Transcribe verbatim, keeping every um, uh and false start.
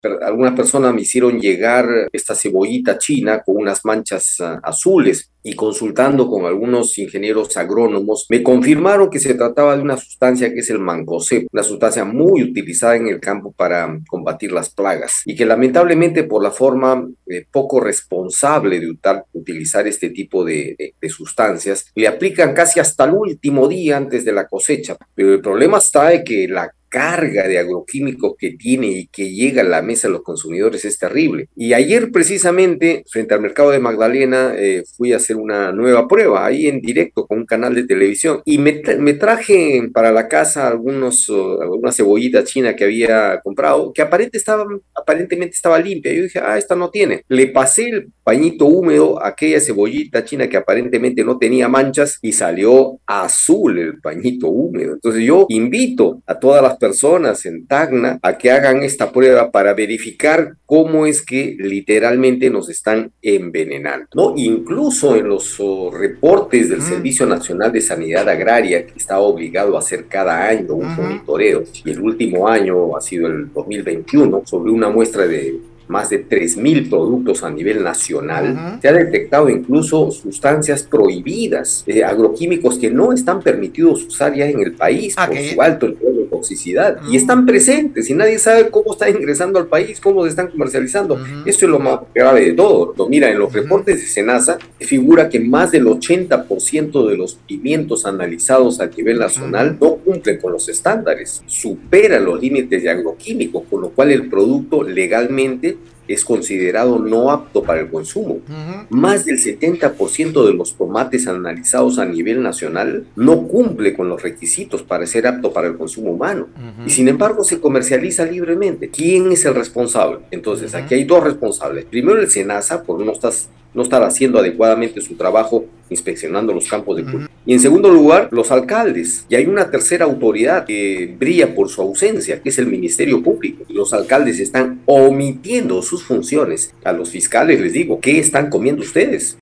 per- algunas personas me hicieron llegar esta cebollita china con unas manchas ah, azules y consultando con algunos ingenieros agrónomos, me confirmaron que se trataba de una sustancia que es el mancozeb, una sustancia muy utilizada en el campo para combatir las plagas y que lamentablemente por la forma eh, poco responsable de utar- utilizar este tipo de, de- de sustancias, le aplican casi hasta el último día antes de la cosecha. Pero el problema está en que la carga de agroquímicos que tiene y que llega a la mesa de los consumidores es terrible. Y ayer precisamente, frente al mercado de Magdalena, eh, fui a hacer una nueva prueba ahí en directo con un canal de televisión y me, tra- me traje para la casa algunos, uh, alguna cebollita china que había comprado, que aparente estaba, aparentemente estaba limpia. Yo dije, ah, esta no tiene. Le pasé el pañito húmedo a aquella cebollita china que aparentemente no tenía manchas y salió azul el pañito húmedo. Entonces yo invito a todas las personas en Tacna a que hagan esta prueba para verificar cómo es que literalmente nos están envenenando, ¿no? Incluso en los oh, reportes del Mm, Servicio Nacional de Sanidad Agraria, que está obligado a hacer cada año un ujú. monitoreo, y el último año ha sido el dos mil veintiuno, sobre una muestra de más de tres mil productos a nivel nacional, Ujú. se ha detectado incluso sustancias prohibidas, eh, agroquímicos que no están permitidos usar ya en el país Ah, por que... su alto nivel de toxicidad y mm, están presentes y nadie sabe cómo están ingresando al país, cómo se están comercializando. ujú, Eso es lo más grave de todo. Mira, en los ujú, reportes de SENASA figura que más del ochenta por ciento de los pimientos analizados a nivel nacional ujú, no cumplen con los estándares, superan los límites de agroquímicos, con lo cual el producto legalmente es considerado no apto para el consumo. ujú, Más del setenta por ciento de los tomates analizados a nivel nacional no cumple con los requisitos para ser apto para el consumo humano. Y ujú, sin embargo se comercializa libremente. ¿Quién es el responsable? Entonces, ujú, aquí hay dos responsables. Primero el SENASA, por no estar, no estar haciendo adecuadamente su trabajo inspeccionando los campos de ujú. cultivo. Y en segundo lugar, los alcaldes. Y hay una tercera autoridad que brilla por su ausencia, que es el Ministerio Público. Los alcaldes están omitiendo sus funciones. A los fiscales les digo, ¿qué están comiendo ustedes?